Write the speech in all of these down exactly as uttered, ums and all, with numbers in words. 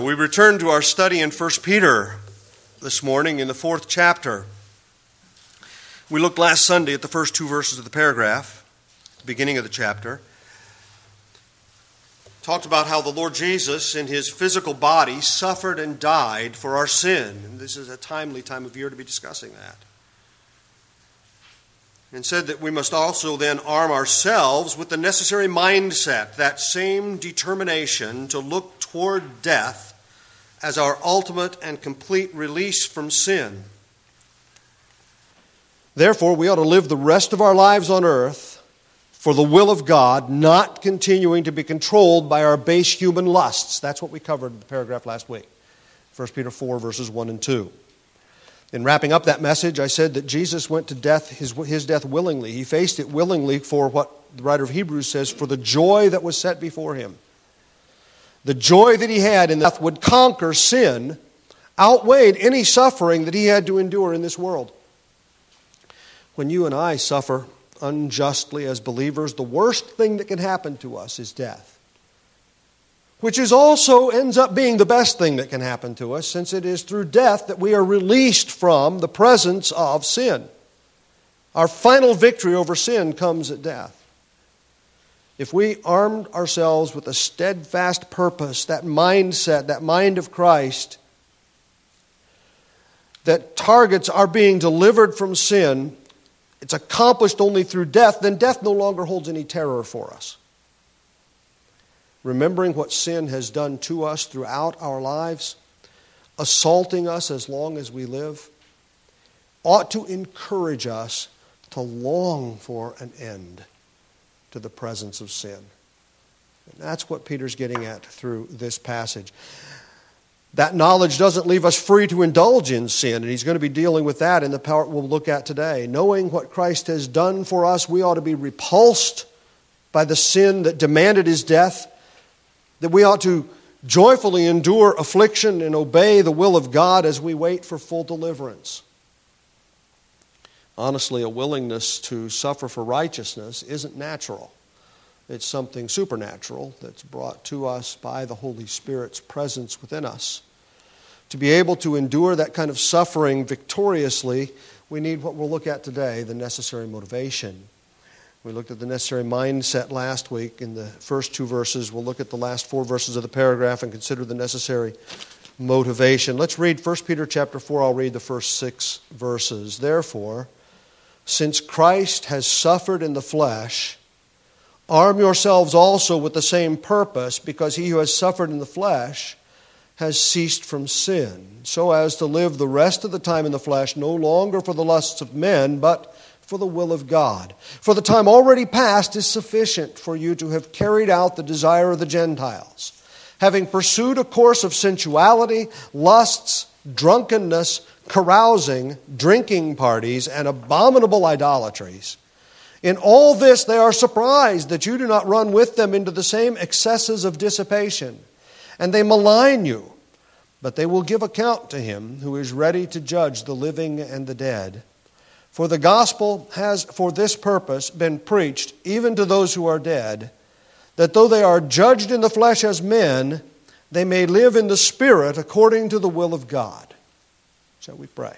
We return to our study in First Peter this morning in the fourth chapter. We looked last Sunday at the first two verses of the paragraph, the beginning of the chapter. Talked about how the Lord Jesus in his physical body suffered and died for our sin. And this is a timely time of year to be discussing that. And said that we must also then arm ourselves with the necessary mindset, that same determination to look toward death as our ultimate and complete release from sin. Therefore, we ought to live the rest of our lives on earth for the will of God, not continuing to be controlled by our base human lusts. That's what we covered in the paragraph last week. First Peter four, verses one and two. In wrapping up that message, I said that Jesus went to death, his, his death willingly. He faced it willingly for what the writer of Hebrews says, for the joy that was set before him. The joy that he had in death would conquer sin, outweighed any suffering that he had to endure in this world. When you and I suffer unjustly as believers, the worst thing that can happen to us is death, which is also ends up being the best thing that can happen to us, since it is through death that we are released from the presence of sin. Our final victory over sin comes at death. If we armed ourselves with a steadfast purpose, that mindset, that mind of Christ, that targets our being delivered from sin, it's accomplished only through death, then death no longer holds any terror for us. Remembering what sin has done to us throughout our lives, assaulting us as long as we live, ought to encourage us to long for an end to the presence of sin. And that's what Peter's getting at through this passage. That knowledge doesn't leave us free to indulge in sin, and he's going to be dealing with that in the part we'll look at today. Knowing what Christ has done for us, we ought to be repulsed by the sin that demanded his death, that we ought to joyfully endure affliction and obey the will of God as we wait for full deliverance. Honestly, a willingness to suffer for righteousness isn't natural. It's something supernatural that's brought to us by the Holy Spirit's presence within us. To be able to endure that kind of suffering victoriously, we need what we'll look at today, the necessary motivation. We looked at the necessary mindset last week in the first two verses. We'll look at the last four verses of the paragraph and consider the necessary motivation. Let's read First Peter chapter four. I'll read the first six verses. Therefore, since Christ has suffered in the flesh, arm yourselves also with the same purpose, because he who has suffered in the flesh has ceased from sin, so as to live the rest of the time in the flesh, no longer for the lusts of men, but for the will of God. For the time already past is sufficient for you to have carried out the desire of the Gentiles, having pursued a course of sensuality, lusts, drunkenness, carousing, drinking parties, and abominable idolatries. In all this they are surprised that you do not run with them into the same excesses of dissipation, and they malign you, but they will give account to him who is ready to judge the living and the dead. For the gospel has for this purpose been preached even to those who are dead, that though they are judged in the flesh as men, they may live in the Spirit according to the will of God. Shall we pray?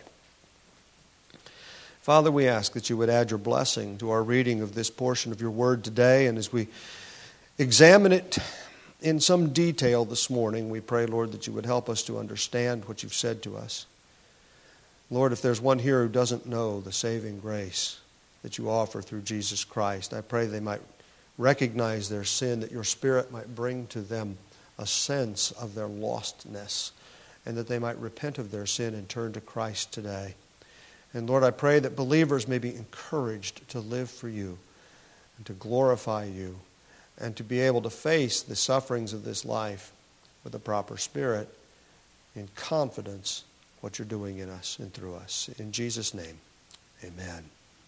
Father, we ask that you would add your blessing to our reading of this portion of your word today, and as we examine it in some detail this morning, we pray, Lord, that you would help us to understand what you've said to us. Lord, if there's one here who doesn't know the saving grace that you offer through Jesus Christ, I pray they might recognize their sin, that your Spirit might bring to them a sense of their lostness, and that they might repent of their sin and turn to Christ today. And Lord, I pray that believers may be encouraged to live for you and to glorify you and to be able to face the sufferings of this life with a proper spirit, in confidence what you're doing in us and through us. In Jesus' name, amen.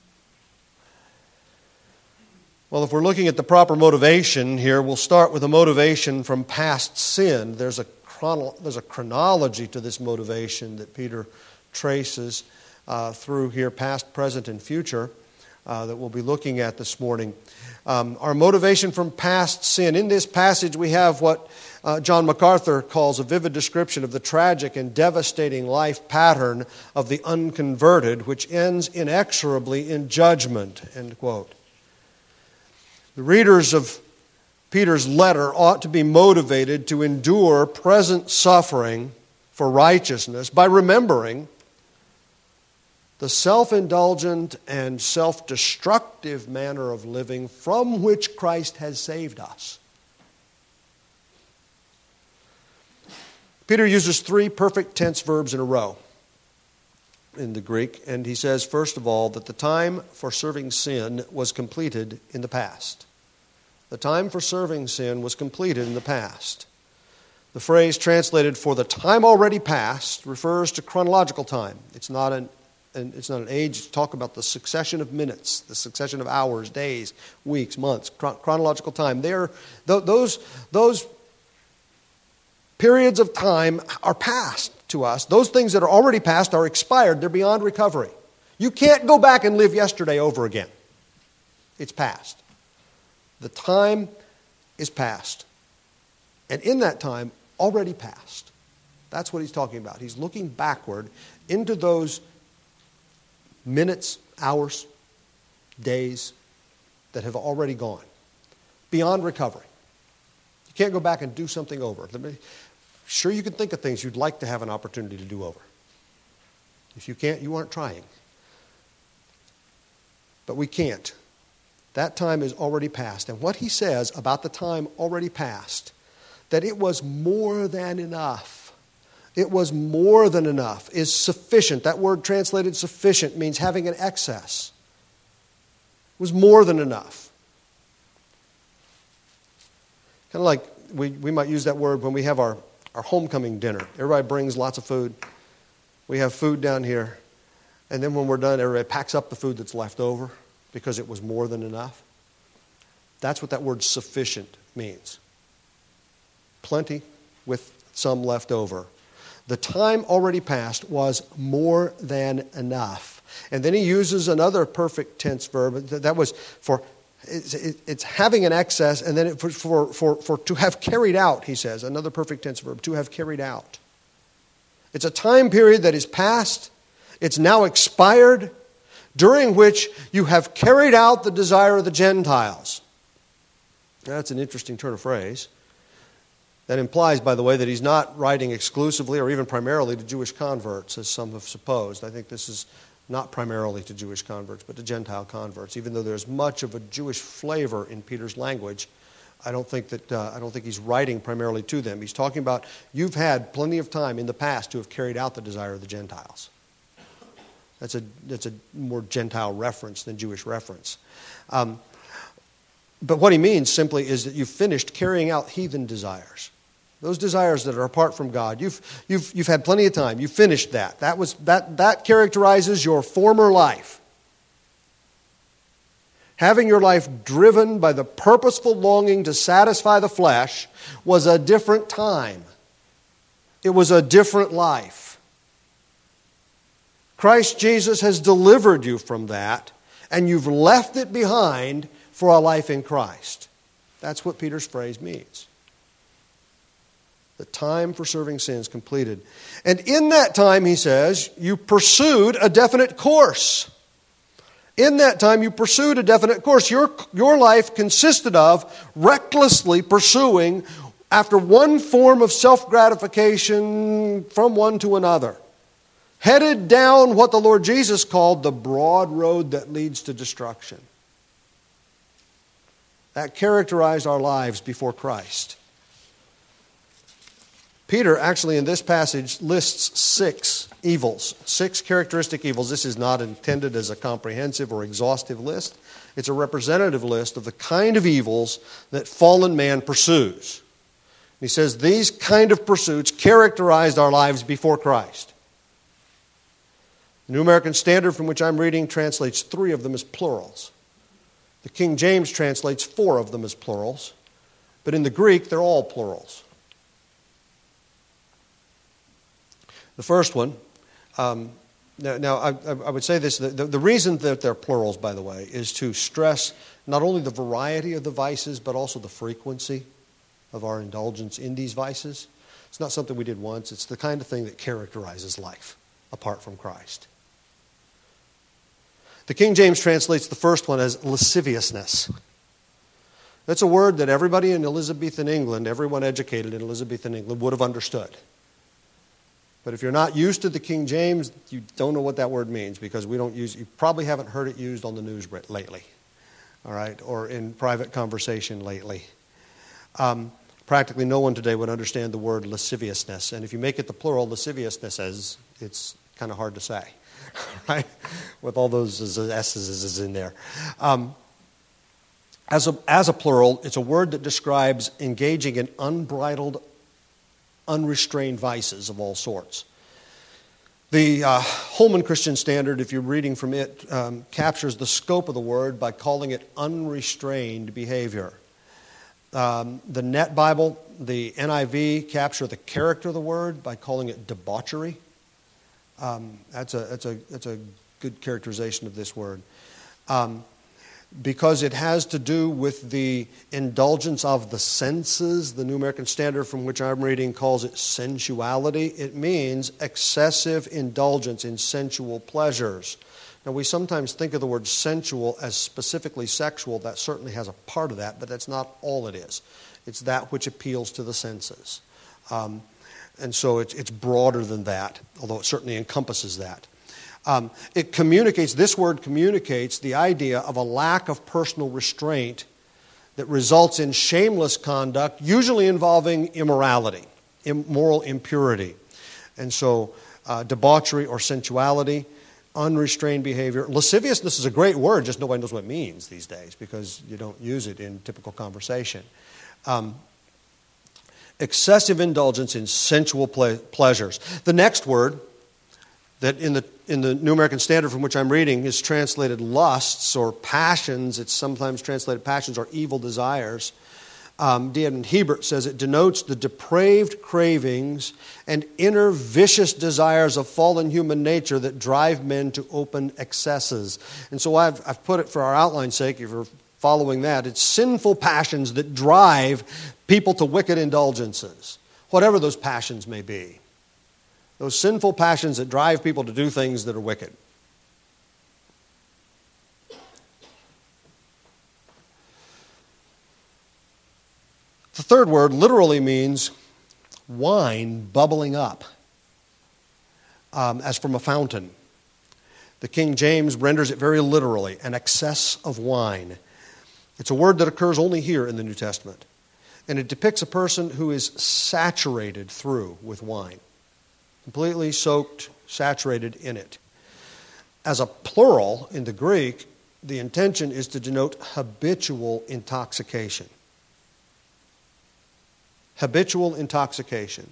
Well, if we're looking at the proper motivation here, we'll start with a motivation from past sin. There's a chrono- there's a chronology to this motivation that Peter traces uh, through here, past, present, and future. uh, that we'll be looking at this morning. Um, our motivation from past sin. In this passage we have what uh, John MacArthur calls a vivid description of the tragic and devastating life pattern of the unconverted, which ends inexorably in judgment, end quote. The readers of Peter's letter ought to be motivated to endure present suffering for righteousness by remembering the self-indulgent and self-destructive manner of living from which Christ has saved us. Peter uses three perfect tense verbs in a row in the Greek, and he says, first of all, that the time for serving sin was completed in the past. The time for serving sin was completed in the past. The phrase translated "for the time already past" refers to chronological time. It's not an And it's not an age. It's talk about the succession of minutes, the succession of hours, days, weeks, months, chronological time. They're, those, those periods of time are past to us. Those things that are already past are expired. They're beyond recovery. You can't go back and live yesterday over again. It's past. The time is past. And in that time, already past. That's what he's talking about. He's looking backward into those minutes, hours, days that have already gone, beyond recovery. You can't go back and do something over. Sure, you can think of things you'd like to have an opportunity to do over. If you can't, you aren't trying. But we can't. That time is already past. And what he says about the time already past, that it was more than enough. It was more than enough, is sufficient. That word translated sufficient means having an excess. It was more than enough. Kind of like we, we might use that word when we have our, our homecoming dinner. Everybody brings lots of food. We have food down here. And then when we're done, everybody packs up the food that's left over because it was more than enough. That's what that word sufficient means. Plenty with some left over. The time already past was more than enough. And then he uses another perfect tense verb. That was for, it's, it's having an excess, and then it, for, for, for, for to have carried out, he says, another perfect tense verb, to have carried out. It's a time period that is past, it's now expired, during which you have carried out the desire of the Gentiles. That's an interesting turn of phrase. That implies, by the way, that he's not writing exclusively or even primarily to Jewish converts, as some have supposed. I think this is not primarily to Jewish converts, but to Gentile converts. Even though there's much of a Jewish flavor in Peter's language, I don't think that uh, I don't think he's writing primarily to them. He's talking about you've had plenty of time in the past to have carried out the desire of the Gentiles. That's a that's a more Gentile reference than Jewish reference. Um, but what he means simply is that you've finished carrying out heathen desires. Those desires that are apart from God, you've, you've, you've had plenty of time. You've finished that. That, was, that, that characterizes your former life. Having your life driven by the purposeful longing to satisfy the flesh was a different time. It was a different life. Christ Jesus has delivered you from that, and you've left it behind for a life in Christ. That's what Peter's phrase means. The time for serving sin is completed. And in that time, he says, you pursued a definite course. In that time, you pursued a definite course. Your, your life consisted of recklessly pursuing after one form of self-gratification from one to another. Headed down what the Lord Jesus called the broad road that leads to destruction. That characterized our lives before Christ. Peter actually in this passage lists six evils, six characteristic evils. This is not intended as a comprehensive or exhaustive list. It's a representative list of the kind of evils that fallen man pursues. He says these kind of pursuits characterized our lives before Christ. The New American Standard from which I'm reading translates three of them as plurals. The King James translates four of them as plurals. But in the Greek, they're all plurals. The first one um, Now, now I, I would say this, the, the reason that they're plurals, by the way, is to stress not only the variety of the vices, but also the frequency of our indulgence in these vices. It's not something we did once. It's the kind of thing that characterizes life apart from Christ. The King James translates the first one as lasciviousness. That's a word that everybody in Elizabethan England, everyone educated in Elizabethan England, would have understood. But if you're not used to the King James, you don't know what that word means, because we don't use, you probably haven't heard it used on the news lately, all right, or in private conversation lately. Um, practically no one today would understand the word lasciviousness, and if you make it the plural, lasciviousnesses, it's kind of hard to say, right, with all those S's in there. Um, as a, as a plural, it's a word that describes engaging in unbridled, unrestrained vices of all sorts. The uh, Holman Christian Standard, if you're reading from it, um, captures the scope of the word by calling it unrestrained behavior. Um, the Net Bible, the N I V, capture the character of the word by calling it debauchery. Um, that's a that's a that's a good characterization of this word. Um, Because it has to do with the indulgence of the senses. The New American Standard from which I'm reading calls it sensuality. It means excessive indulgence in sensual pleasures. Now, we sometimes think of the word sensual as specifically sexual. That certainly has a part of that, but that's not all it is. It's that which appeals to the senses. Um, and so it's, it's broader than that, although it certainly encompasses that. Um, it communicates, this word communicates the idea of a lack of personal restraint that results in shameless conduct, usually involving immorality, moral impurity. And so uh, debauchery or sensuality, unrestrained behavior. Lasciviousness is a great word, just nobody knows what it means these days because you don't use it in typical conversation. Um, excessive indulgence in sensual ple- pleasures. The next word that in the in the New American Standard from which I'm reading is translated lusts or passions. It's sometimes translated passions or evil desires. Um, D. Edmund Hebert says it denotes the depraved cravings and inner vicious desires of fallen human nature that drive men to open excesses. And so I've, I've put it for our outline's sake, if you're following that, it's sinful passions that drive people to wicked indulgences, whatever those passions may be. Those sinful passions that drive people to do things that are wicked. The third word literally means wine bubbling up, um, as from a fountain. The King James renders it very literally, an excess of wine. It's a word that occurs only here in the New Testament. And it depicts a person who is saturated through with wine. Completely soaked, saturated in it. As a plural in the Greek, the intention is to denote habitual intoxication. Habitual intoxication.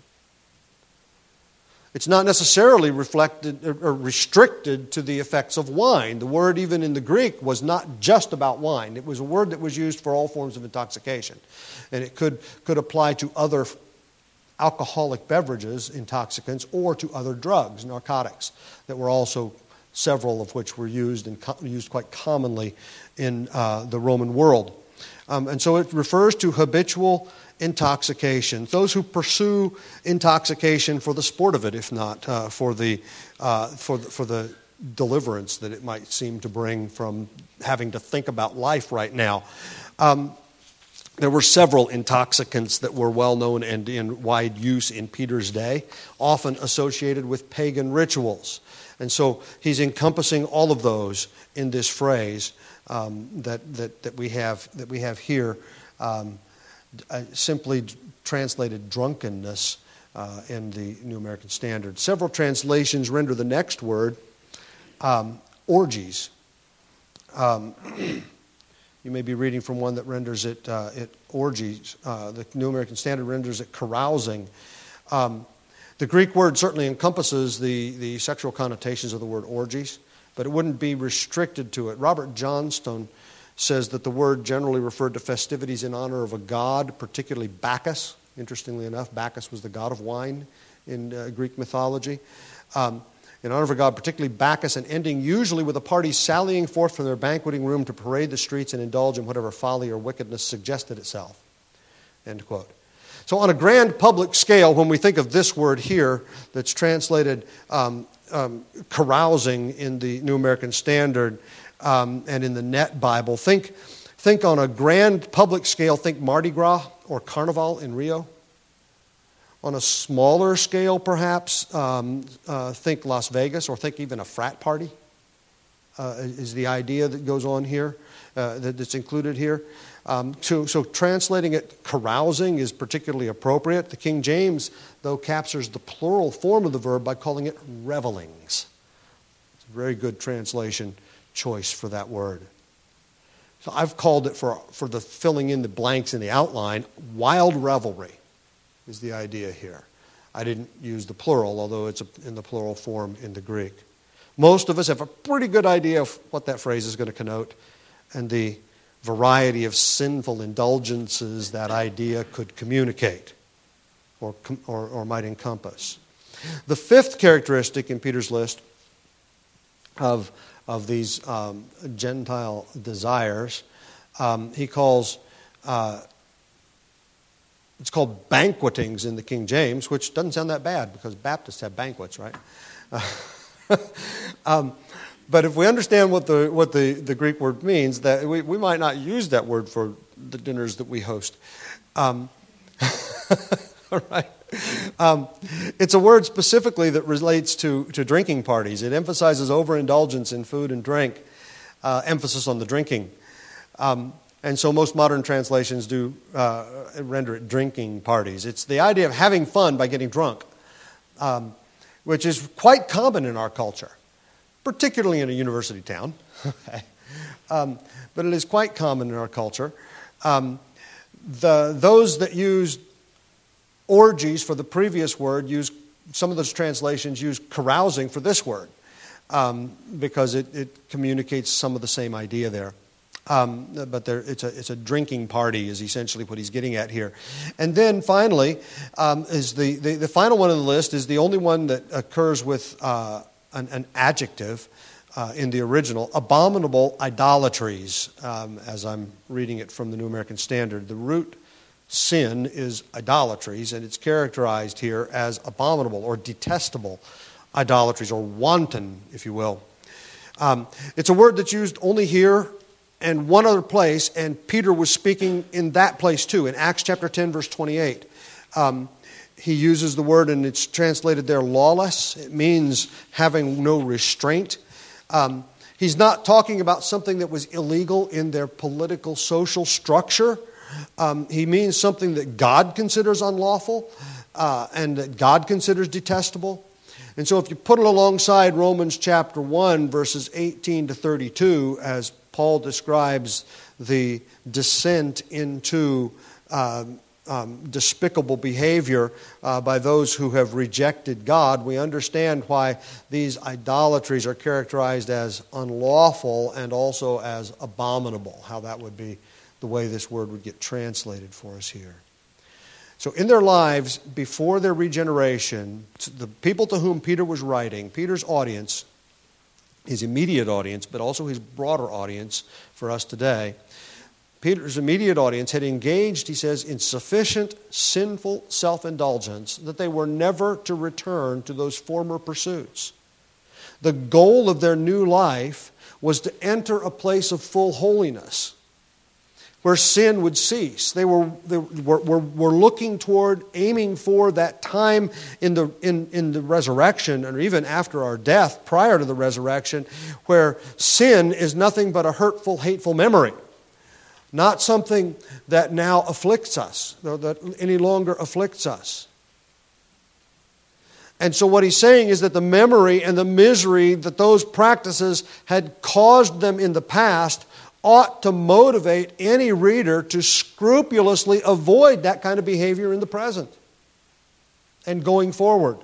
It's not necessarily reflected or restricted to the effects of wine. The word, even in the Greek, was not just about wine. It was a word that was used for all forms of intoxication. And it could, could apply to other alcoholic beverages, intoxicants, or to other drugs, narcotics, that were also, several of which were used and co- used quite commonly in uh, the Roman world. Um, and so it refers to habitual intoxication, those who pursue intoxication for the sport of it, if not uh, for the uh, for the, for the deliverance that it might seem to bring from having to think about life right now. Um, There were several intoxicants that were well known and in wide use in Peter's day, often associated with pagan rituals. And so he's encompassing all of those in this phrase um, that, that, that, we have, that we have here, um, uh, simply translated drunkenness uh, in the New American Standard. Several translations render the next word um, orgies. Um You may be reading from one that renders it, uh, it orgies. Uh, the New American Standard renders it carousing. Um, the Greek word certainly encompasses the, the sexual connotations of the word orgies, but it wouldn't be restricted to it. Robert Johnstone says that the word generally referred to festivities in honor of a god, particularly Bacchus. Interestingly enough, Bacchus was the god of wine in uh, Greek mythology. Um, in honor of a god, particularly Bacchus, and ending usually with a party sallying forth from their banqueting room to parade the streets and indulge in whatever folly or wickedness suggested itself. End quote. So on a grand public scale, when we think of this word here that's translated um, um, carousing in the New American Standard um, and in the Net Bible, think, think on a grand public scale, think Mardi Gras or Carnival in Rio. On a smaller scale, perhaps, um, uh, think Las Vegas, or think even a frat party uh, is the idea that goes on here, uh, that, that's included here. Um, so, so translating it carousing is particularly appropriate. The King James, though, captures the plural form of the verb by calling it revelings. It's a very good translation choice for that word. So I've called it, for, for the filling in the blanks in the outline, wild revelry is the idea here. I didn't use the plural, although it's in the plural form in the Greek. Most of us have a pretty good idea of what that phrase is going to connote, and the variety of sinful indulgences that idea could communicate or, or, or might encompass. The fifth characteristic in Peter's list of, of these um, Gentile desires, um, he calls... Uh, It's called banquetings in the King James, which doesn't sound that bad because Baptists have banquets, right? Uh, um, but if we understand what the what the, the Greek word means, that we, we might not use that word for the dinners that we host. Um, all right. Um, it's a word specifically that relates to, to drinking parties. It emphasizes overindulgence in food and drink, uh, emphasis on the drinking. Um, And so most modern translations do uh, render it drinking parties. It's the idea of having fun by getting drunk, um, which is quite common in our culture, particularly in a university town. okay. um, but it is quite common in our culture. Um, the those that use orgies for the previous word use, some of those translations use carousing for this word um, because it, it communicates some of the same idea there. Um, but there, it's a it's a drinking party is essentially what he's getting at here. And then finally, um, is the, the, the final one on the list is the only one that occurs with uh, an, an adjective uh, in the original, abominable idolatries, um, as I'm reading it from the New American Standard. The root sin is idolatries, and it's characterized here as abominable or detestable idolatries, or wanton, if you will. Um, it's a word that's used only here and one other place, and Peter was speaking in that place too. In Acts chapter ten, verse twenty-eight, um, he uses the word, and it's translated there lawless. It means having no restraint. Um, he's not talking about something that was illegal in their political, social structure. Um, he means something that God considers unlawful uh, and that God considers detestable. And so if you put it alongside Romans chapter one, verses eighteen to thirty-two, as Paul describes the descent into um, um, despicable behavior uh, by those who have rejected God, we understand why these idolatries are characterized as unlawful and also as abominable, how that would be the way this word would get translated for us here. So in their lives, before their regeneration, the people to whom Peter was writing, Peter's audience, his immediate audience, but also his broader audience for us today, Peter's immediate audience had engaged, he says, in sufficient sinful self-indulgence that they were never to return to those former pursuits. The goal of their new life was to enter a place of full holiness, where sin would cease. They were they were, were, were looking toward, aiming for that time in the in, in the resurrection, or even after our death, prior to the resurrection, where sin is nothing but a hurtful, hateful memory. Not something that now afflicts us, that any longer afflicts us. And so what he's saying is that the memory and the misery that those practices had caused them in the past ought to motivate any reader to scrupulously avoid that kind of behavior in the present and going forward.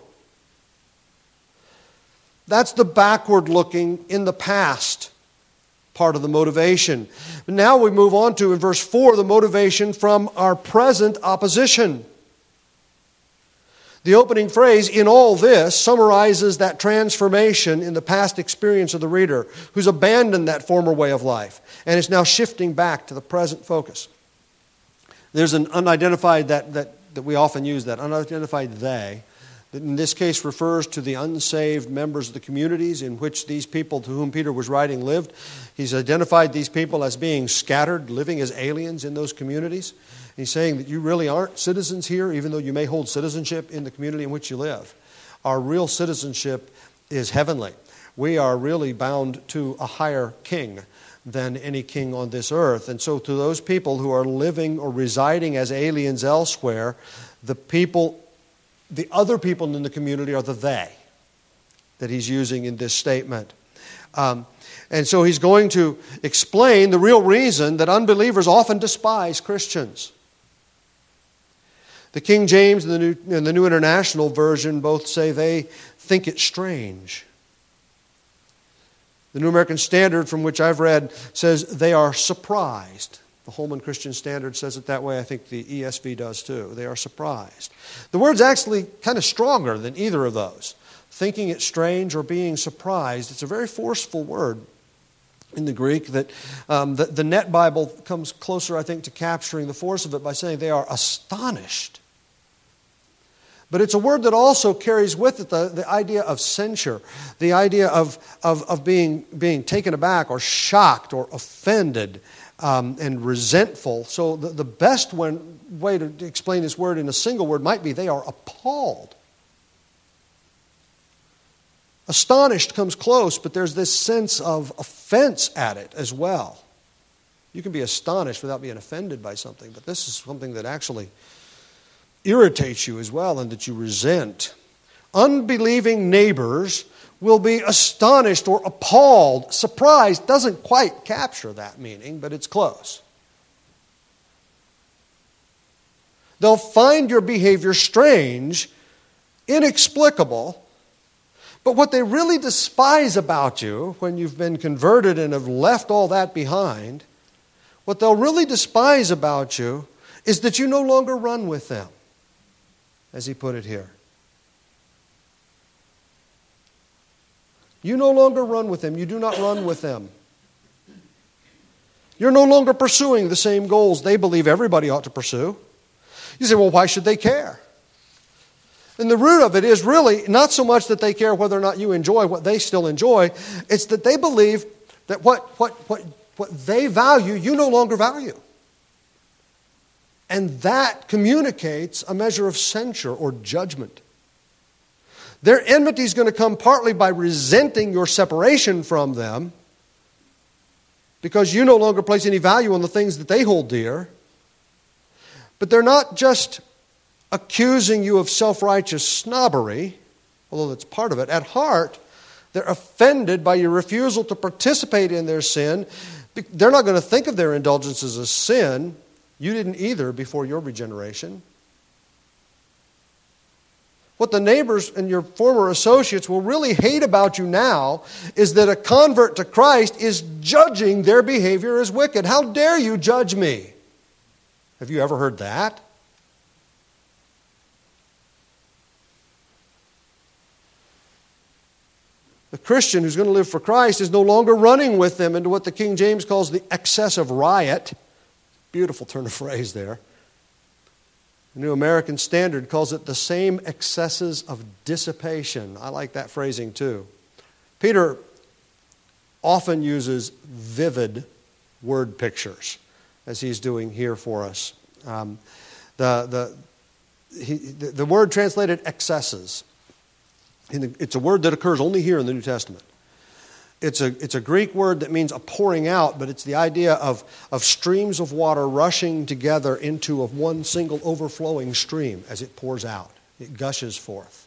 That's the backward looking in the past part of the motivation. Now we move on to, in verse four, the motivation from our present opposition. The opening phrase, in all this, summarizes that transformation in the past experience of the reader who's abandoned that former way of life and is now shifting back to the present focus. There's an unidentified, that, that, that we often use, that unidentified they, that in this case refers to the unsaved members of the communities in which these people to whom Peter was writing lived. He's identified these people as being scattered, living as aliens in those communities. He's saying that you really aren't citizens here, even though you may hold citizenship in the community in which you live. Our real citizenship is heavenly. We are really bound to a higher king than any king on this earth. And so to those people who are living or residing as aliens elsewhere, the people, the other people in the community are the they that he's using in this statement. Um, and so he's going to explain the real reason that unbelievers often despise Christians. The King James and the New, and the New International Version both say they think it strange. The New American Standard, from which I've read, says they are surprised. The Holman Christian Standard says it that way. I think the E S V does too. They are surprised. The word's actually kind of stronger than either of those. Thinking it strange or being surprised. It's a very forceful word in the Greek that um, the, the Net Bible comes closer, I think, to capturing the force of it by saying they are astonished. But it's a word that also carries with it the, the idea of censure, the idea of, of, of being, being taken aback or shocked or offended um, and resentful. So the, the best one, way to explain this word in a single word might be they are appalled. Astonished comes close, but there's this sense of offense at it as well. You can be astonished without being offended by something, but this is something that actually irritates you as well and that you resent. Unbelieving neighbors will be astonished or appalled. Surprised doesn't quite capture that meaning, but it's close. They'll find your behavior strange, inexplicable, but what they really despise about you when you've been converted and have left all that behind, what they'll really despise about you is that you no longer run with them, as he put it here. You no longer run with them. You do not run with them. You're no longer pursuing the same goals they believe everybody ought to pursue. You say, well, why should they care? And the root of it is really not so much that they care whether or not you enjoy what they still enjoy. It's that they believe that what, what, what, what they value, you no longer value. And that communicates a measure of censure or judgment. Their enmity is going to come partly by resenting your separation from them because you no longer place any value on the things that they hold dear. But they're not just accusing you of self-righteous snobbery, although that's part of it. At heart, they're offended by your refusal to participate in their sin. They're not going to think of their indulgences as sin. You didn't either before your regeneration. What the neighbors and your former associates will really hate about you now is that a convert to Christ is judging their behavior as wicked. How dare you judge me? Have you ever heard that? The Christian who's going to live for Christ is no longer running with them into what the King James calls the excess of riot. Beautiful turn of phrase there. The New American Standard calls it the same excesses of dissipation. I like that phrasing too. Peter often uses vivid word pictures, as he's doing here for us. Um, the, the, he, the, the word translated excesses, it's a word that occurs only here in the New Testament. It's a, it's a Greek word that means a pouring out, but it's the idea of, of streams of water rushing together into a one single overflowing stream as it pours out. It gushes forth.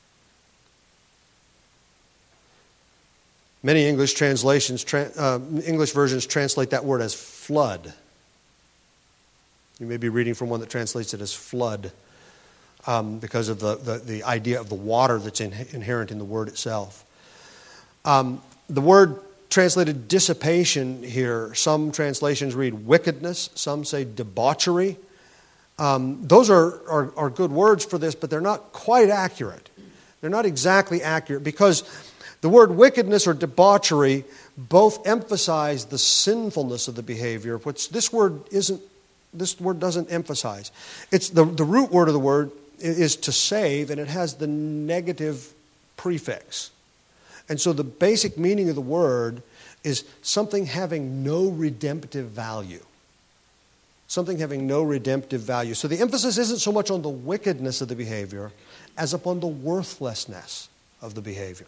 Many English translations, uh, English versions translate that word as flood. You may be reading from one that translates it as flood um, because of the, the, the idea of the water that's in, inherent in the word itself. Um, the word translated dissipation here, some translations read wickedness, some say debauchery. Um, those are, are, are good words for this, but they're not quite accurate. They're not exactly accurate because the word wickedness or debauchery both emphasize the sinfulness of the behavior, which this word isn't. This word doesn't emphasize. It's the, the root word of the word is to save, and it has the negative prefix. And so the basic meaning of the word is something having no redemptive value. Something having no redemptive value. So the emphasis isn't so much on the wickedness of the behavior as upon the worthlessness of the behavior.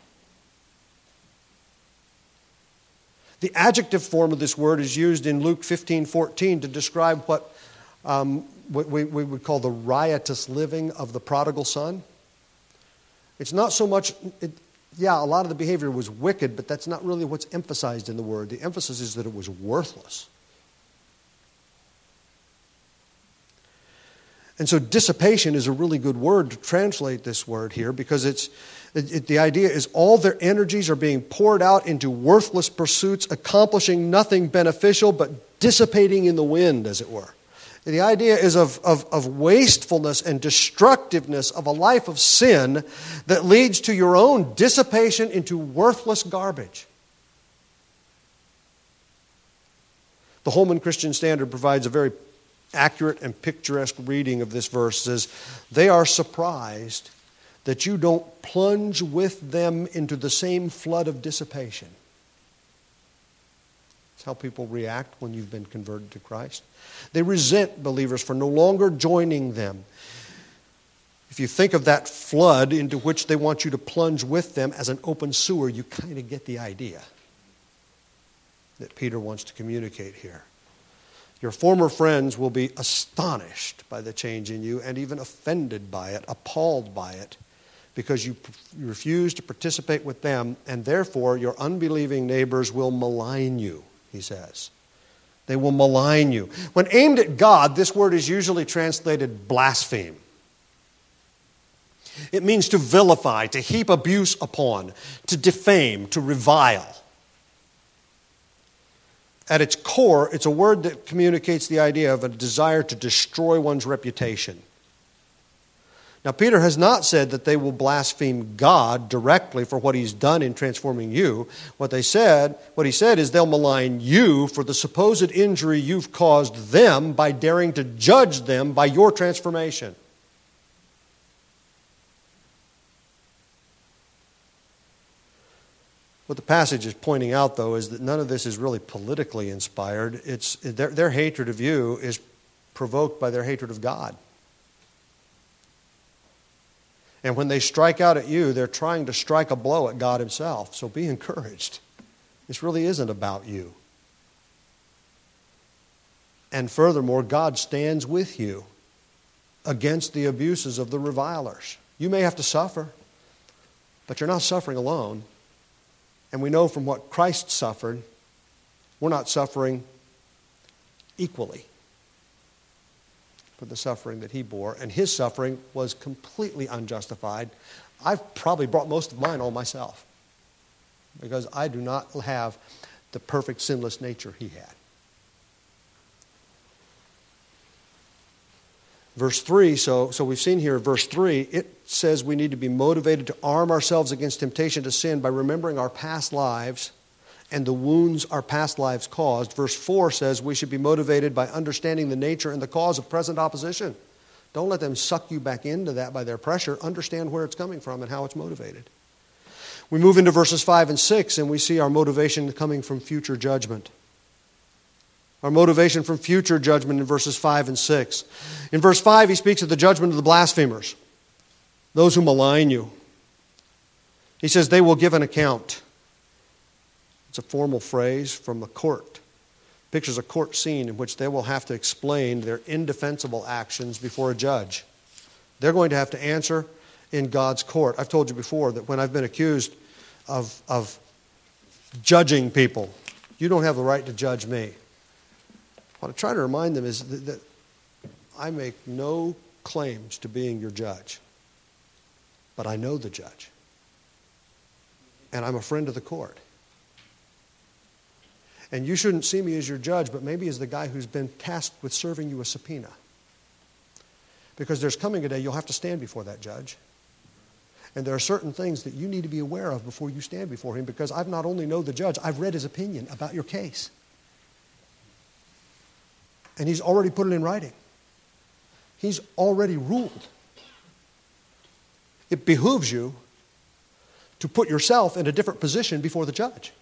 The adjective form of this word is used in Luke fifteen fourteen to describe what, um, what we, we would call the riotous living of the prodigal son. It's not so much, it, yeah, a lot of the behavior was wicked, but that's not really what's emphasized in the word. The emphasis is that it was worthless. And so dissipation is a really good word to translate this word here because it's it, it, the idea is all their energies are being poured out into worthless pursuits, accomplishing nothing beneficial but dissipating in the wind, as it were. And the idea is of, of, of wastefulness and destructiveness of a life of sin that leads to your own dissipation into worthless garbage. The Holman Christian Standard provides a very accurate and picturesque reading of this verse. It says, they are surprised that you don't plunge with them into the same flood of dissipation. That's how people react when you've been converted to Christ. They resent believers for no longer joining them. If you think of that flood into which they want you to plunge with them as an open sewer, you kind of get the idea that Peter wants to communicate here. Your former friends will be astonished by the change in you and even offended by it, appalled by it, because you refuse to participate with them, and therefore your unbelieving neighbors will malign you, he says. They will malign you. When aimed at God, this word is usually translated blaspheme. It means to vilify, to heap abuse upon, to defame, to revile. At its core, it's a word that communicates the idea of a desire to destroy one's reputation. Now, Peter has not said that they will blaspheme God directly for what he's done in transforming you. What they said, what he said is they'll malign you for the supposed injury you've caused them by daring to judge them by your transformation. What the passage is pointing out, though, is that none of this is really politically inspired. It's their, their hatred of you is provoked by their hatred of God. And when they strike out at you, they're trying to strike a blow at God himself. So be encouraged. This really isn't about you. And furthermore, God stands with you against the abuses of the revilers. You may have to suffer, but you're not suffering alone. And we know from what Christ suffered, we're not suffering equally for the suffering that he bore. And his suffering was completely unjustified. I've probably brought most of mine on myself because I do not have the perfect sinless nature he had. Verse three, so, so we've seen here verse three, it says we need to be motivated to arm ourselves against temptation to sin by remembering our past lives and the wounds our past lives caused. Verse four says we should be motivated by understanding the nature and the cause of present opposition. Don't let them suck you back into that by their pressure. Understand where it's coming from and how it's motivated. We move into verses five and six and we see our motivation coming from future judgment. Our motivation from future judgment in verses five and six. In verse five, he speaks of the judgment of the blasphemers, those who malign you. He says they will give an account. It's a formal phrase from a court. Pictures a court scene in which they will have to explain their indefensible actions before a judge. They're going to have to answer in God's court. I've told you before that when I've been accused of, of judging people, you don't have the right to judge me. What I try to remind them is that, that I make no claims to being your judge, but I know the judge. And I'm a friend of the court. And you shouldn't see me as your judge, but maybe as the guy who's been tasked with serving you a subpoena. Because there's coming a day you'll have to stand before that judge. And there are certain things that you need to be aware of before you stand before him, because I've not only know the judge, I've read his opinion about your case. And he's already put it in writing. He's already ruled. It behooves you to put yourself in a different position before the judge.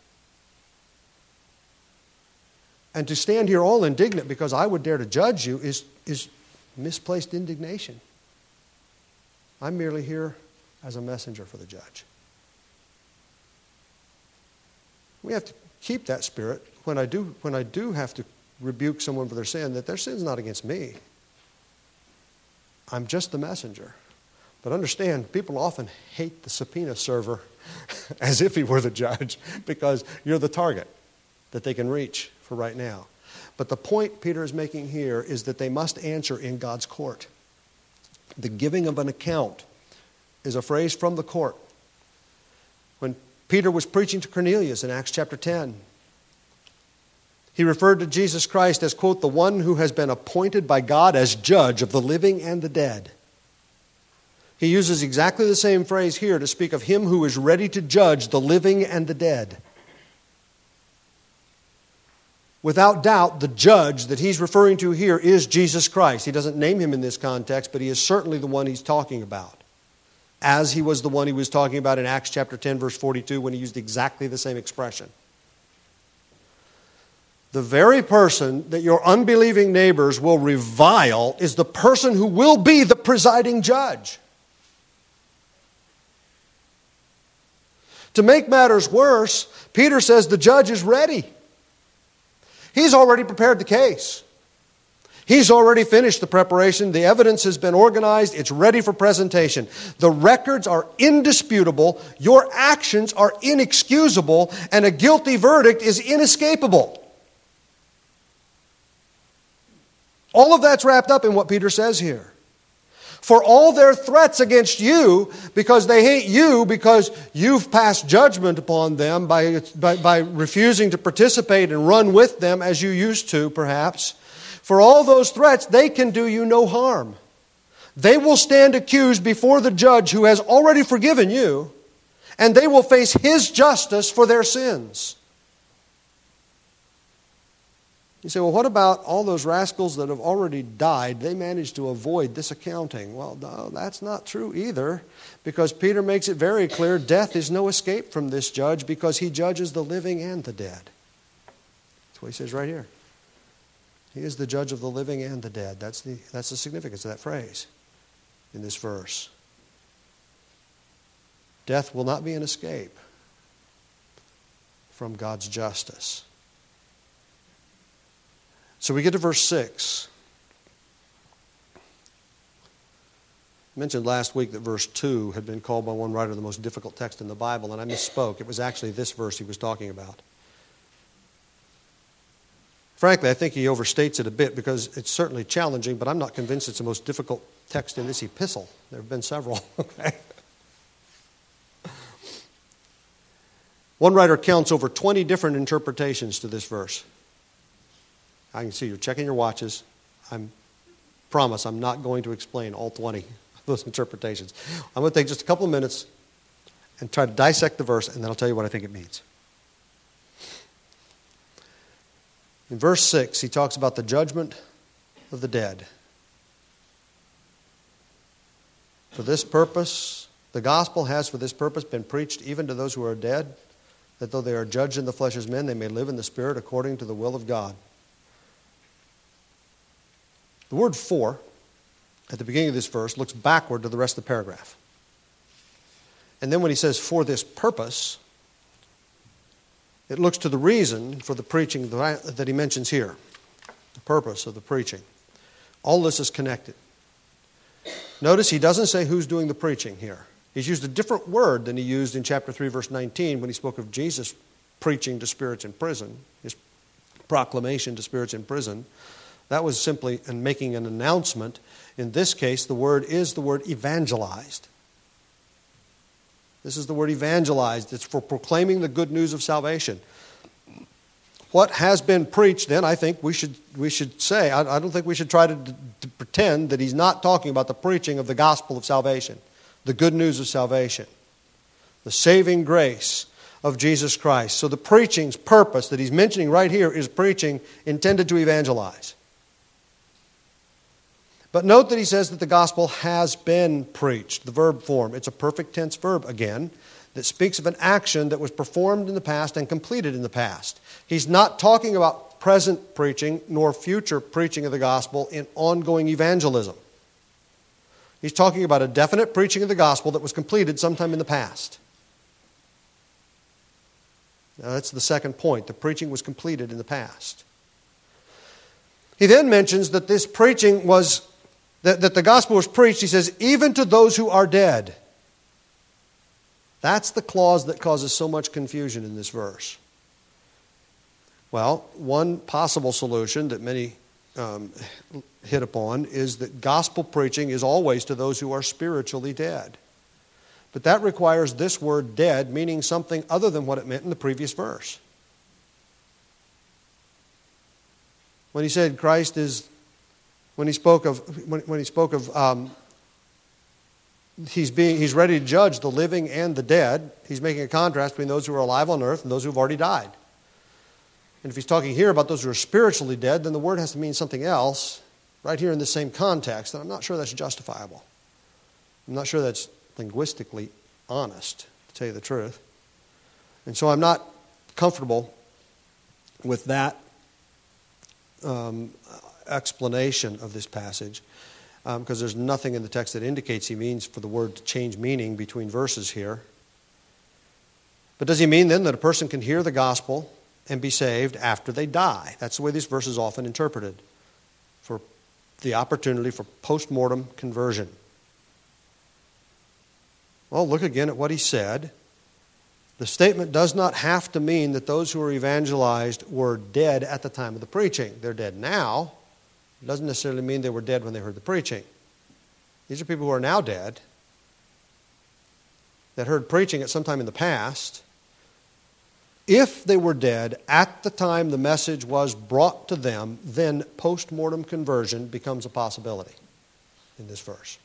And to stand here all indignant because I would dare to judge you is, is misplaced indignation. I'm merely here as a messenger for the judge. We have to keep that spirit when I do, when I do have to rebuke someone for their sin, that their sin's not against me. I'm just the messenger. But understand, people often hate the subpoena server as if he were the judge, because you're the target that they can reach for right now. But the point Peter is making here is that they must answer in God's court. The giving of an account is a phrase from the court. When Peter was preaching to Cornelius in Acts chapter ten, he referred to Jesus Christ as, quote, the one who has been appointed by God as judge of the living and the dead. He uses exactly the same phrase here to speak of him who is ready to judge the living and the dead. Without doubt, the judge that he's referring to here is Jesus Christ. He doesn't name him in this context, but he is certainly the one he's talking about, as he was the one he was talking about in Acts chapter ten, verse forty-two, when he used exactly the same expression. The very person that your unbelieving neighbors will revile is the person who will be the presiding judge. To make matters worse, Peter says the judge is ready. He's already prepared the case. He's already finished the preparation. The evidence has been organized. It's ready for presentation. The records are indisputable. Your actions are inexcusable. And a guilty verdict is inescapable. All of that's wrapped up in what Peter says here. For all their threats against you, because they hate you, because you've passed judgment upon them by, by, by refusing to participate and run with them as you used to, perhaps. For all those threats, they can do you no harm. They will stand accused before the judge who has already forgiven you, and they will face his justice for their sins. You say, well, what about all those rascals that have already died? They managed to avoid this accounting. Well, no, that's not true either, because Peter makes it very clear death is no escape from this judge, because he judges the living and the dead. That's what he says right here. He is the judge of the living and the dead. That's the, that's the significance of that phrase in this verse. Death will not be an escape from God's justice. So we get to verse six. I mentioned last week that verse two had been called by one writer the most difficult text in the Bible, and I misspoke. It was actually this verse he was talking about. Frankly, I think he overstates it a bit, because it's certainly challenging, but I'm not convinced it's the most difficult text in this epistle. There have been several. Okay. One writer counts over twenty different interpretations to this verse. I can see you're checking your watches. I promise I'm not going to explain all twenty of those interpretations. I'm going to take just a couple of minutes and try to dissect the verse, and then I'll tell you what I think it means. In verse six, he talks about the judgment of the dead. For this purpose, the gospel has for this purpose been preached even to those who are dead, that though they are judged in the flesh as men, they may live in the spirit according to the will of God. The word for, at the beginning of this verse, looks backward to the rest of the paragraph. And then when he says for this purpose, it looks to the reason for the preaching that he mentions here. The purpose of the preaching. All this is connected. Notice he doesn't say who's doing the preaching here. He's used a different word than he used in chapter three, verse nineteen, when he spoke of Jesus preaching to spirits in prison, his proclamation to spirits in prison. That was simply in making an announcement. In this case, the word is the word evangelized. This is the word evangelized. It's for proclaiming the good news of salvation. What has been preached, then, I think we should we should say. I, I don't think we should try to, to pretend that he's not talking about the preaching of the gospel of salvation, the good news of salvation, the saving grace of Jesus Christ. So the preaching's purpose that he's mentioning right here is preaching intended to evangelize. But note that he says that the gospel has been preached, the verb form. It's a perfect tense verb again that speaks of an action that was performed in the past and completed in the past. He's not talking about present preaching nor future preaching of the gospel in ongoing evangelism. He's talking about a definite preaching of the gospel that was completed sometime in the past. Now that's the second point. The preaching was completed in the past. He then mentions that this preaching was, that, that the gospel was preached, he says, even to those who are dead. That's the clause that causes so much confusion in this verse. Well, one possible solution that many um, hit upon is that gospel preaching is always to those who are spiritually dead. But that requires this word dead meaning something other than what it meant in the previous verse. When he said Christ is, when he spoke of, when, when he spoke of, um, he's being, he's ready to judge the living and the dead. He's making a contrast between those who are alive on earth and those who have already died. And if he's talking here about those who are spiritually dead, then the word has to mean something else right here in the same context, and I'm not sure that's justifiable. I'm not sure that's linguistically honest, to tell you the truth. And so I'm not comfortable with that um, explanation of this passage because um, there's nothing in the text that indicates he means for the word to change meaning between verses here. But does he mean then that a person can hear the gospel and be saved after they die? That's the way this verse is often interpreted, for the opportunity for post-mortem conversion. Well, look again at what he said. The statement does not have to mean that those who were evangelized were dead at the time of the preaching. They're dead now. It doesn't necessarily mean they were dead when they heard the preaching. These are people who are now dead that heard preaching at some time in the past. If they were dead at the time the message was brought to them, then post-mortem conversion becomes a possibility in this verse.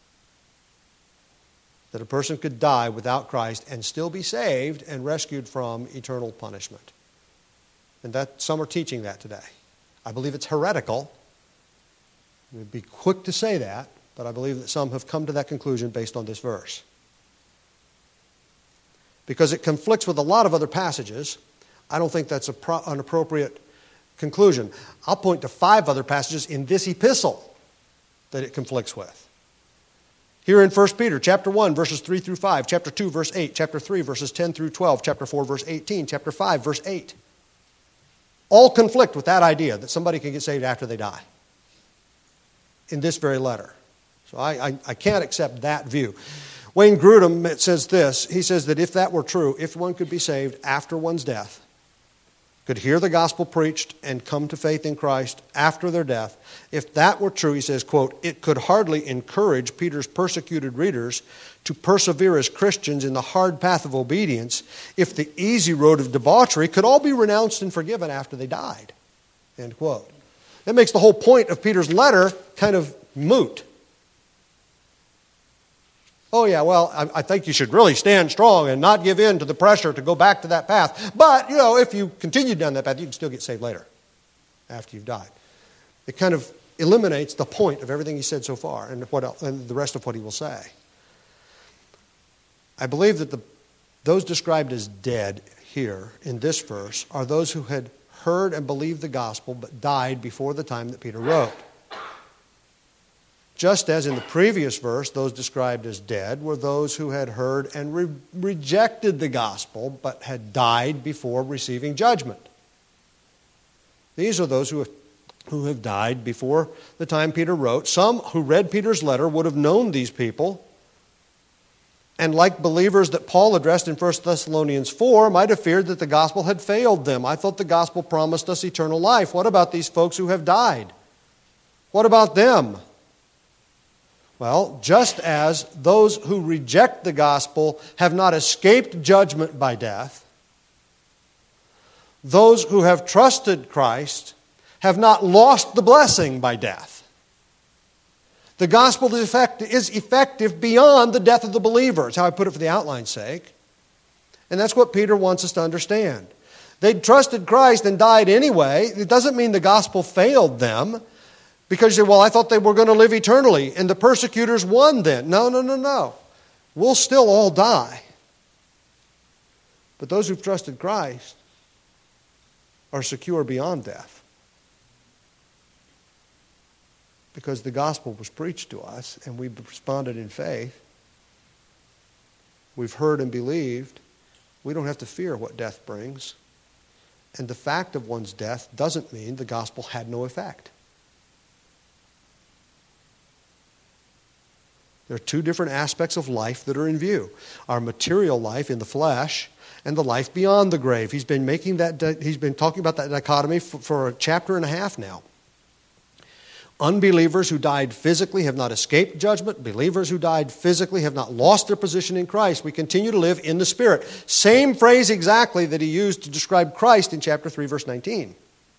That a person could die without Christ and still be saved and rescued from eternal punishment. And that some are teaching that today. I believe it's heretical. I would be quick to say that, but I believe that some have come to that conclusion based on this verse. Because it conflicts with a lot of other passages, I don't think that's a pro- an appropriate conclusion. I'll point to five other passages in this epistle that it conflicts with. Here in First Peter, chapter one, verses three through five, chapter two, verse eight, chapter three, verses ten through twelve, chapter four, verse eighteen, chapter five, verse eight. All conflict with that idea that somebody can get saved after they die in this very letter. So I, I, I can't accept that view. Wayne Grudem says this. He says that if that were true, if one could be saved after one's death, could hear the gospel preached and come to faith in Christ after their death, if that were true, he says, quote, it could hardly encourage Peter's persecuted readers to persevere as Christians in the hard path of obedience if the easy road of debauchery could all be renounced and forgiven after they died, end quote. That makes the whole point of Peter's letter kind of moot. Oh yeah, well, I, I think you should really stand strong and not give in to the pressure to go back to that path. But, you know, if you continue down that path, you can still get saved later, after you've died. It kind of eliminates the point of everything he said so far and, what else, and the rest of what he will say. I believe that the, those described as dead here in this verse are those who had heard and believed the gospel but died before the time that Peter wrote. Just as in the previous verse, those described as dead were those who had heard and re- rejected the gospel but had died before receiving judgment. These are those who have, who have died before the time Peter wrote. Some who read Peter's letter would have known these people, and like believers that Paul addressed in First Thessalonians four, might have feared that the gospel had failed them. I thought the gospel promised us eternal life. What about these folks who have died? What about them? Well, just as those who reject the gospel have not escaped judgment by death, those who have trusted Christ have not lost the blessing by death. The gospel is effective, is effective beyond the death of the believer. That's how I put it for the outline's sake. And that's what Peter wants us to understand. They trusted Christ and died anyway. It doesn't mean the gospel failed them because, well, I thought they were going to live eternally and the persecutors won then. No, no, no, no. We'll still all die. But those who've trusted Christ are secure beyond death. Because the gospel was preached to us and we've responded in faith. We've heard and believed. We don't have to fear what death brings. And the fact of one's death doesn't mean the gospel had no effect. There are two different aspects of life that are in view. Our material life in the flesh and the life beyond the grave. He's been making that, he's been talking about that dichotomy for, for a chapter and a half now. Unbelievers who died physically have not escaped judgment. Believers who died physically have not lost their position in Christ. We continue to live in the Spirit. Same phrase exactly that he used to describe Christ in chapter three, verse nineteen.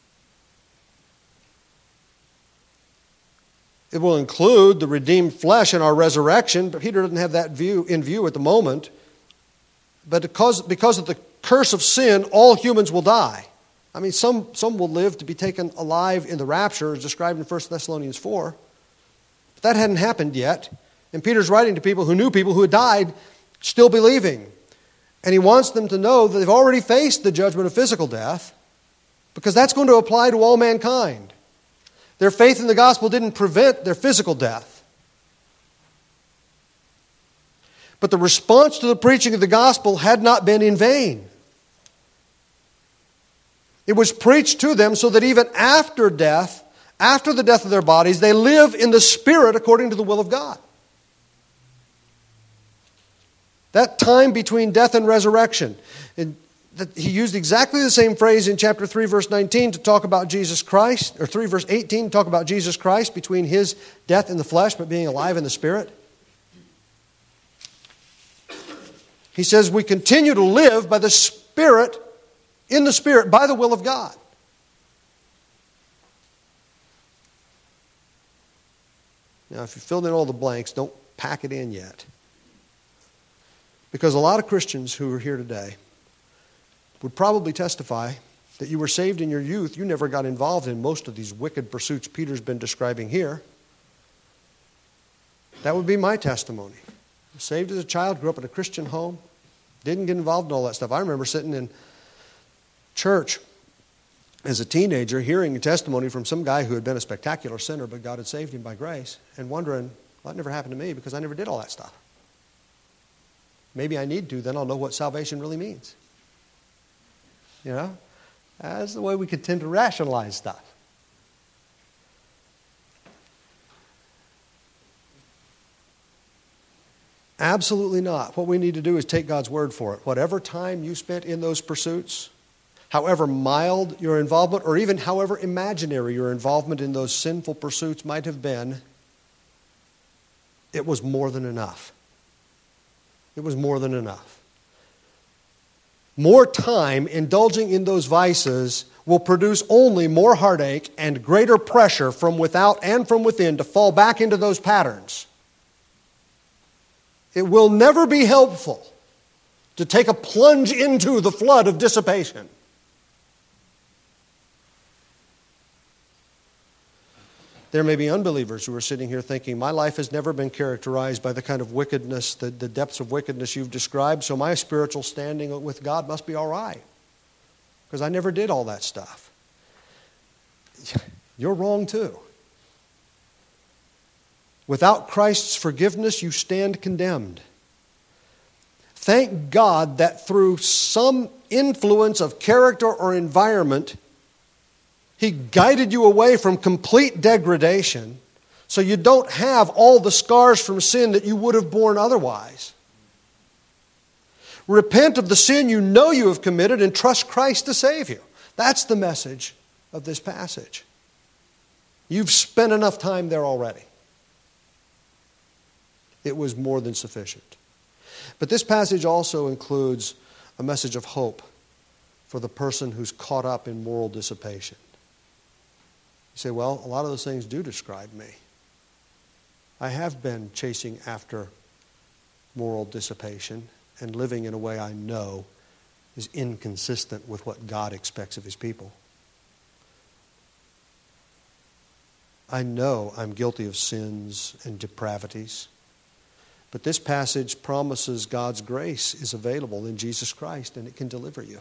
It will include the redeemed flesh in our resurrection, but Peter doesn't have that view in view at the moment. But because, because of the curse of sin, all humans will die. I mean, some, some will live to be taken alive in the rapture, as described in First Thessalonians four. But that hadn't happened yet. And Peter's writing to people who knew people who had died still believing. And he wants them to know that they've already faced the judgment of physical death because that's going to apply to all mankind. Their faith in the gospel didn't prevent their physical death. But the response to the preaching of the gospel had not been in vain. It was preached to them so that even after death, after the death of their bodies, they live in the Spirit according to the will of God. That time between death and resurrection. And he used exactly the same phrase in chapter three, verse nineteen to talk about Jesus Christ, or three, verse eighteen to talk about Jesus Christ between his death in the flesh but being alive in the Spirit. He says we continue to live by the Spirit, in the Spirit, by the will of God. Now, if you filled in all the blanks, don't pack it in yet. Because a lot of Christians who are here today would probably testify that you were saved in your youth. You never got involved in most of these wicked pursuits Peter's been describing here. That would be my testimony. I was saved as a child, grew up in a Christian home, didn't get involved in all that stuff. I remember sitting in church as a teenager hearing a testimony from some guy who had been a spectacular sinner, but God had saved him by grace, and wondering, well, that never happened to me because I never did all that stuff. Maybe I need to, then I'll know what salvation really means. You know? That's the way we could tend to rationalize stuff. Absolutely not. What we need to do is take God's word for it. Whatever time you spent in those pursuits, however mild your involvement, or even however imaginary your involvement in those sinful pursuits might have been, it was more than enough. It was more than enough. More time indulging in those vices will produce only more heartache and greater pressure from without and from within to fall back into those patterns. It will never be helpful to take a plunge into the flood of dissipation. There may be unbelievers who are sitting here thinking, my life has never been characterized by the kind of wickedness, the, the depths of wickedness you've described, so my spiritual standing with God must be all right, because I never did all that stuff. You're wrong too. Without Christ's forgiveness, you stand condemned. Thank God that through some influence of character or environment, He guided you away from complete degradation so you don't have all the scars from sin that you would have borne otherwise. Repent of the sin you know you have committed and trust Christ to save you. That's the message of this passage. You've spent enough time there already. It was more than sufficient. But this passage also includes a message of hope for the person who's caught up in moral dissipation. You say, well, a lot of those things do describe me. I have been chasing after moral dissipation and living in a way I know is inconsistent with what God expects of his people. I know I'm guilty of sins and depravities, but this passage promises God's grace is available in Jesus Christ and it can deliver you.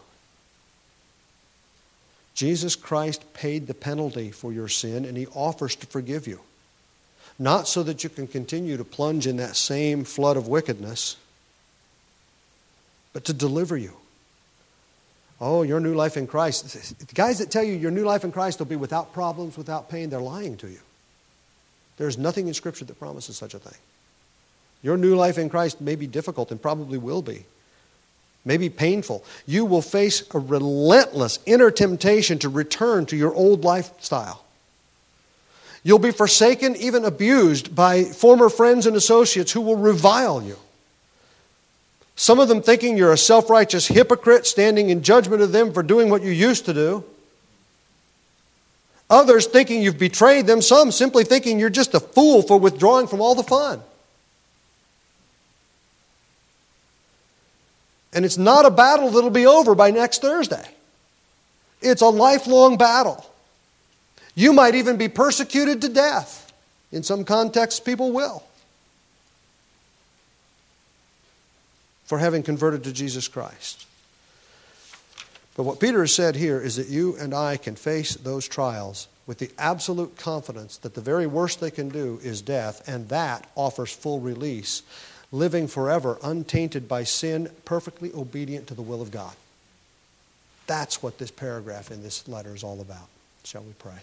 Jesus Christ paid the penalty for your sin and he offers to forgive you. Not so that you can continue to plunge in that same flood of wickedness, but to deliver you. Oh, your new life in Christ. The guys that tell you your new life in Christ will be without problems, without pain, they're lying to you. There's nothing in Scripture that promises such a thing. Your new life in Christ may be difficult and probably will be. May be painful. You will face a relentless inner temptation to return to your old lifestyle. You'll be forsaken, even abused by former friends and associates who will revile you. Some of them thinking you're a self-righteous hypocrite standing in judgment of them for doing what you used to do. Others thinking you've betrayed them. Some simply thinking you're just a fool for withdrawing from all the fun. And it's not a battle that'll be over by next Thursday. It's a lifelong battle. You might even be persecuted to death. In some contexts, people will. For having converted to Jesus Christ. But what Peter has said here is that you and I can face those trials with the absolute confidence that the very worst they can do is death, and that offers full release, living forever untainted by sin, perfectly obedient to the will of God. That's what this paragraph in this letter is all about. Shall we pray?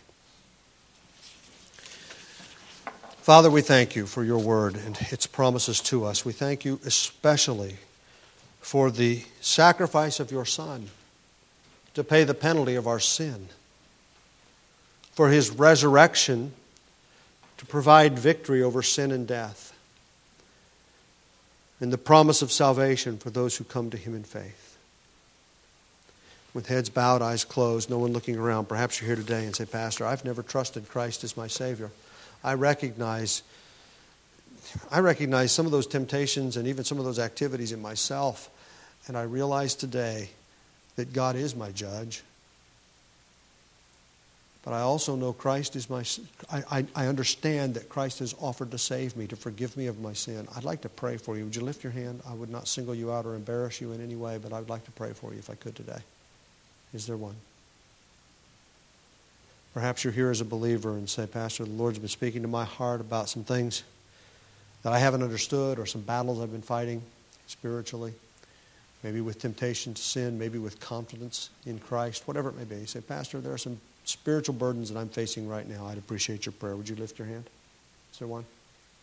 Father, we thank you for your word and its promises to us. We thank you especially for the sacrifice of your Son to pay the penalty of our sin, for his resurrection to provide victory over sin and death, and the promise of salvation for those who come to him in faith. With heads bowed, eyes closed, no one looking around, perhaps you're here today and say, Pastor, I've never trusted Christ as my Savior. I recognize, I recognize some of those temptations and even some of those activities in myself, and I realize today that God is my judge. But I also know Christ is my, I, I, I understand that Christ has offered to save me, to forgive me of my sin. I'd like to pray for you. Would you lift your hand? I would not single you out or embarrass you in any way, but I would like to pray for you if I could today. Is there one? Perhaps you're here as a believer and say, Pastor, the Lord's been speaking to my heart about some things that I haven't understood or some battles I've been fighting spiritually, maybe with temptation to sin, maybe with confidence in Christ, whatever it may be. You say, Pastor, there are some spiritual burdens that I'm facing right now. I'd appreciate your prayer. Would you lift your hand? Is there one?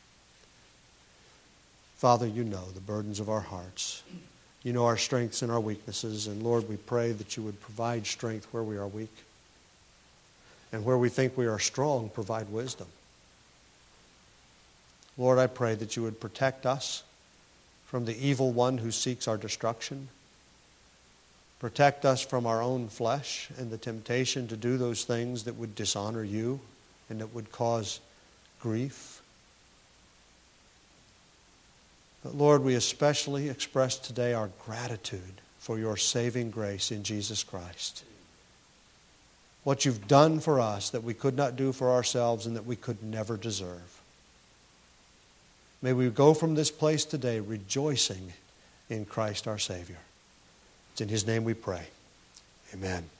Father, you know the burdens of our hearts. You know our strengths and our weaknesses. And Lord, we pray that you would provide strength where we are weak. And where we think we are strong, provide wisdom. Lord, I pray that you would protect us from the evil one who seeks our destruction. Protect us from our own flesh and the temptation to do those things that would dishonor you and that would cause grief. But Lord, we especially express today our gratitude for your saving grace in Jesus Christ. What you've done for us that we could not do for ourselves and that we could never deserve. May we go from this place today rejoicing in Christ our Savior. It's in his name we pray. Amen.